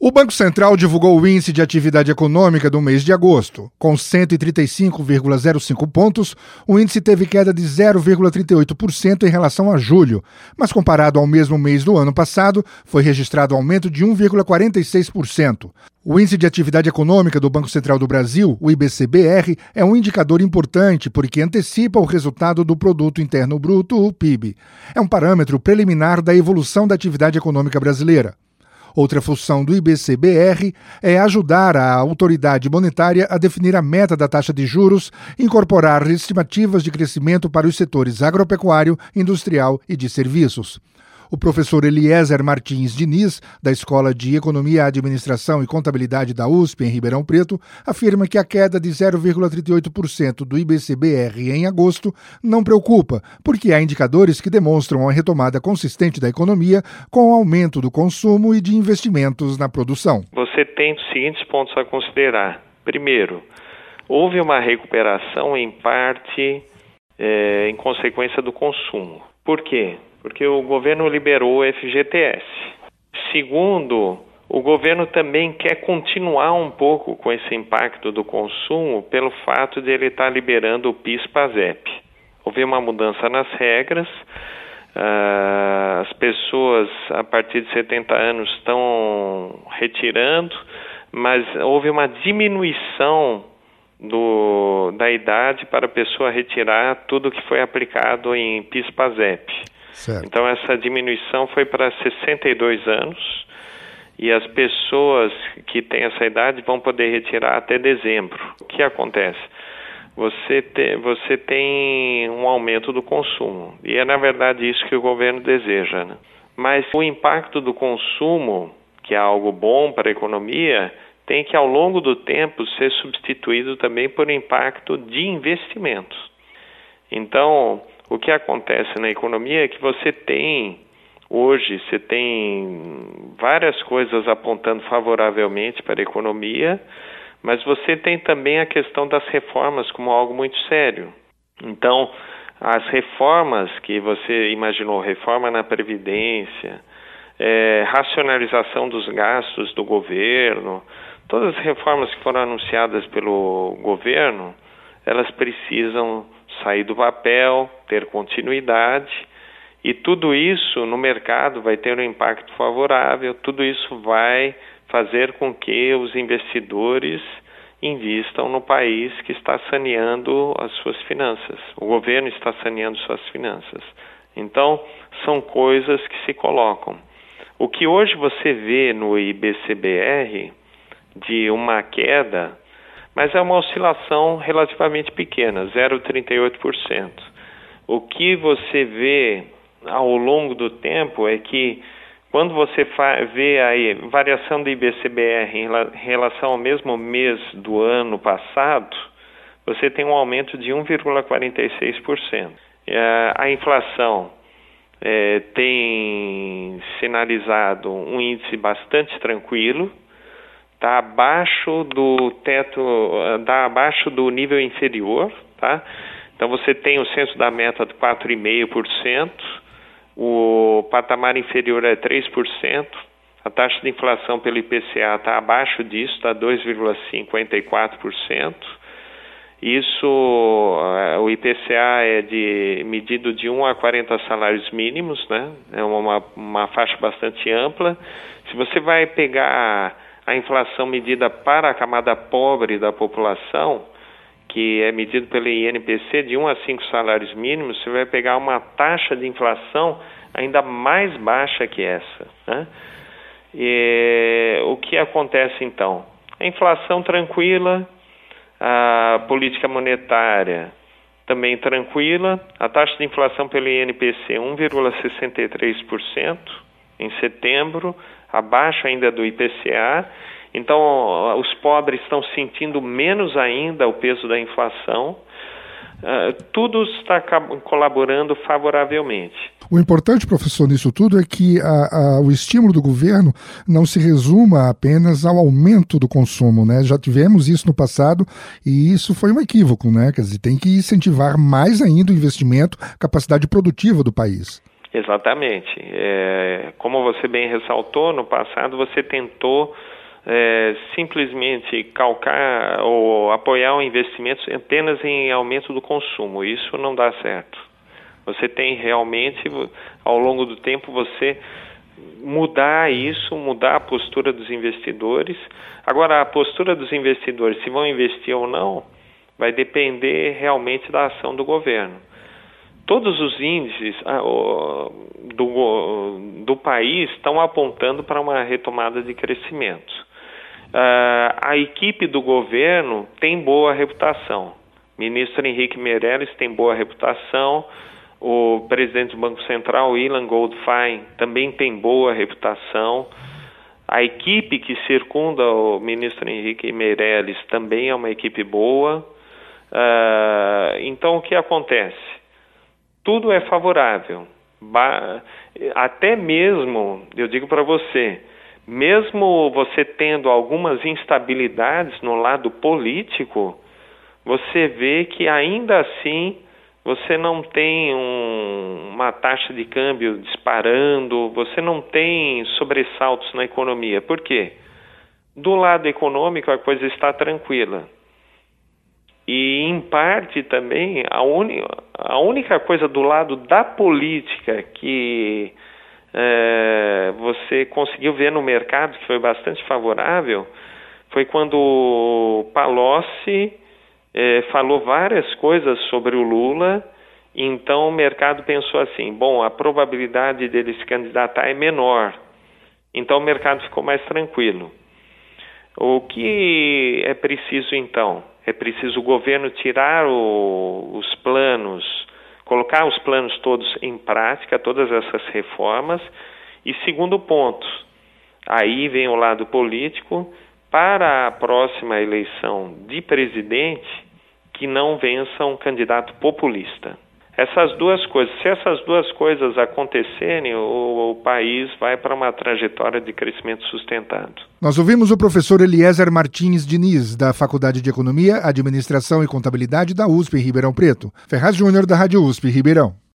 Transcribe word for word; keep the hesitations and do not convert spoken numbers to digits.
O Banco Central divulgou o Índice de Atividade Econômica do mês de agosto. Com cento e trinta e cinco vírgula zero cinco pontos, o índice teve queda de zero vírgula trinta e oito por cento em relação a julho, mas comparado ao mesmo mês do ano passado, foi registrado aumento de um vírgula quarenta e seis por cento. O Índice de Atividade Econômica do Banco Central do Brasil, o I B C B R, é um indicador importante porque antecipa o resultado do Produto Interno Bruto, o P I B. É um parâmetro preliminar da evolução da atividade econômica brasileira. Outra função do I B C B R é ajudar a autoridade monetária a definir a meta da taxa de juros e incorporar estimativas de crescimento para os setores agropecuário, industrial e de serviços. O professor Eliezer Martins Diniz, da Escola de Economia, Administração e Contabilidade da U S P, em Ribeirão Preto, afirma que a queda de zero vírgula trinta e oito por cento do I B C B R em agosto não preocupa, porque há indicadores que demonstram a retomada consistente da economia com o aumento do consumo e de investimentos na produção. Você tem os seguintes pontos a considerar. Primeiro, houve uma recuperação em parte é, em consequência do consumo. Por quê? Porque o governo liberou o F G T S. Segundo, o governo também quer continuar um pouco com esse impacto do consumo pelo fato de ele estar liberando o PIS/PASEP. Houve uma mudança nas regras, uh, as pessoas a partir de setenta anos estão retirando, mas houve uma diminuição do, da idade para a pessoa retirar tudo que foi aplicado em PIS/PASEP. Certo. Então essa diminuição foi para sessenta e dois anos e as pessoas que têm essa idade vão poder retirar até dezembro. O que acontece? Você, te, você tem um aumento do consumo e é na verdade isso que o governo deseja, né? Mas o impacto do consumo, que é algo bom para a economia, tem que ao longo do tempo ser substituído também por impacto de investimento. Então, o que acontece na economia é que você tem, hoje, você tem várias coisas apontando favoravelmente para a economia, mas você tem também a questão das reformas como algo muito sério. Então, as reformas que você imaginou, reforma na Previdência, é, racionalização dos gastos do governo, todas as reformas que foram anunciadas pelo governo, elas precisam sair do papel, ter continuidade, e tudo isso no mercado vai ter um impacto favorável, tudo isso vai fazer com que os investidores invistam no país que está saneando as suas finanças. O governo está saneando suas finanças. Então, são coisas que se colocam. O que hoje você vê no I B C B R de uma queda, mas é uma oscilação relativamente pequena, zero vírgula trinta e oito por cento. O que você vê ao longo do tempo é que quando você vê a variação do I B C B R em relação ao mesmo mês do ano passado, você tem um aumento de um vírgula quarenta e seis por cento. A inflação é, tem sinalizado um índice bastante tranquilo, está abaixo do teto, está abaixo do nível inferior, tá? Então você tem o censo da meta de quatro vírgula cinco por cento, o patamar inferior é três por cento, a taxa de inflação pelo I P C A está abaixo disso, está dois vírgula cinquenta e quatro por cento. Isso, o I P C A é de, medido de um a quarenta salários mínimos, né? É uma, uma faixa bastante ampla. Se você vai pegar a inflação medida para a camada pobre da população, que é medido pelo I N P C de um a cinco salários mínimos, você vai pegar uma taxa de inflação ainda mais baixa que essa, né? E, o que acontece então? A inflação tranquila, a política monetária também tranquila, a taxa de inflação pelo I N P C um vírgula sessenta e três por cento em setembro, abaixo ainda do I P C A. Então, os pobres estão sentindo menos ainda o peso da inflação. Uh, tudo está colaborando favoravelmente. O importante, professor, nisso tudo é que a, a, o estímulo do governo não se resuma apenas ao aumento do consumo, né? Já tivemos isso no passado e isso foi um equívoco, né? Quer dizer, tem que incentivar mais ainda o investimento, capacidade produtiva do país. Exatamente. É, como você bem ressaltou, no passado você tentou é, simplesmente calcar ou apoiar o investimento apenas em aumento do consumo. Isso não dá certo. Você tem realmente, ao longo do tempo, você mudar isso, mudar a postura dos investidores. Agora, a postura dos investidores, se vão investir ou não, vai depender realmente da ação do governo. Todos os índices ah, o, do, do país estão apontando para uma retomada de crescimento. Ah, a equipe do governo tem boa reputação. O ministro Henrique Meirelles tem boa reputação. O presidente do Banco Central, Ilan Goldfein, também tem boa reputação. A equipe que circunda o ministro Henrique Meirelles também é uma equipe boa. Uh, então, o que acontece? Tudo é favorável. Ba- até mesmo, eu digo para você, mesmo você tendo algumas instabilidades no lado político, você vê que ainda assim você não tem um, uma taxa de câmbio disparando, você não tem sobressaltos na economia. Por quê? Do lado econômico a coisa está tranquila. E, em parte, também, a, uni, a única coisa do lado da política que é, você conseguiu ver no mercado, que foi bastante favorável, foi quando o Palocci É, falou várias coisas sobre o Lula, então o mercado pensou assim, bom, a probabilidade dele se candidatar é menor, então o mercado ficou mais tranquilo. O que é preciso então? É preciso o governo tirar o, os planos, colocar os planos todos em prática, todas essas reformas, e segundo ponto, aí vem o lado político, para a próxima eleição de presidente, que não vença um candidato populista. Essas duas coisas, se essas duas coisas acontecerem, o, o país vai para uma trajetória de crescimento sustentado. Nós ouvimos o professor Eliezer Martins Diniz, da Faculdade de Economia, Administração e Contabilidade da U S P em Ribeirão Preto. Ferraz Júnior, da Rádio U S P Ribeirão.